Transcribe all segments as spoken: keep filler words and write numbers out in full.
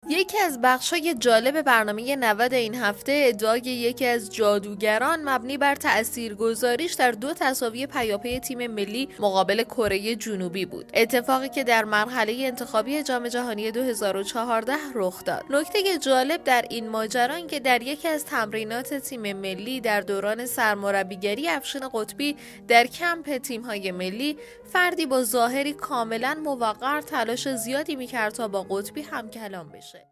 یکی از بخش‌های جالب برنامه نود این هفته ادعای یکی از جادوگران مبنی بر تاثیرگذاریش در دو تساوی پیاپی تیم ملی مقابل کره جنوبی بود. اتفاقی که در مرحله انتخابی جام جهانی دو هزار و چهارده رخ داد. نکته جالب در این ماجرا این که در یکی از تمرینات تیم ملی در دوران سرمربیگری افشین قطبی در کمپ تیم‌های ملی، فردی با ظاهری کاملا موقر تلاش زیادی می‌کرد تا با قطبی همکلام بشه.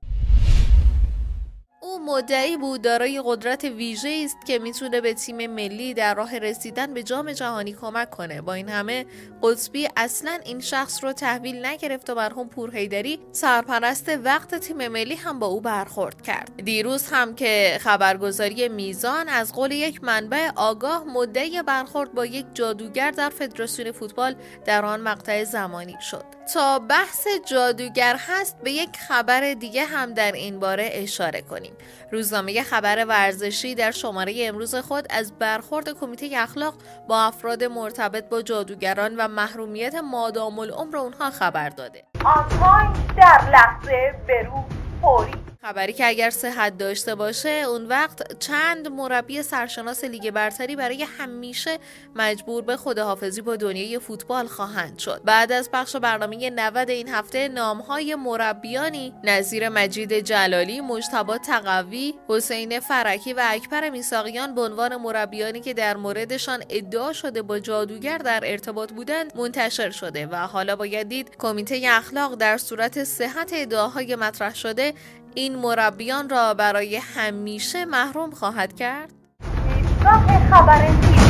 او مدعی بود دارای قدرت ویژه‌ای است که میتونه به تیم ملی در راه رسیدن به جام جهانی کمک کنه. با این همه قطبی اصلاً این شخص رو تحویل نگرفت و مرحوم پورحیدری سرپرست وقت تیم ملی هم با او برخورد کرد. دیروز هم که خبرگزاری میزان از قول یک منبع آگاه مدعی برخورد با یک جادوگر در فدراسیون فوتبال در آن مقطع زمانی شد. تا بحث جادوگر هست به یک خبر دیگه هم در این باره اشاره کنیم. روزنامه خبر ورزشی در شماره امروز خود از برخورد کمیته اخلاق با افراد مرتبط با جادوگران و محرومیت مادام العمر اونها خبر داده. آنلاین در لحظه برو فوری. خبری که اگر صحت داشته باشه اون وقت چند مربی سرشناس لیگ برتری برای همیشه مجبور به خداحافظی با دنیای فوتبال خواهند شد. بعد از پخش برنامه نود این هفته نامهای مربیانی نظیر مجید جلالی، مجتبی تقوی، حسین فرکی و اکبر میثاقیان به عنوان مربیانی که در موردشان ادعا شده با جادوگر در ارتباط بودند منتشر شده و حالا باید دید کمیته اخلاق در صورت صحت ادعاهای مطرح شده این مربیان را برای همیشه محروم خواهد کرد. پیشگاه خبر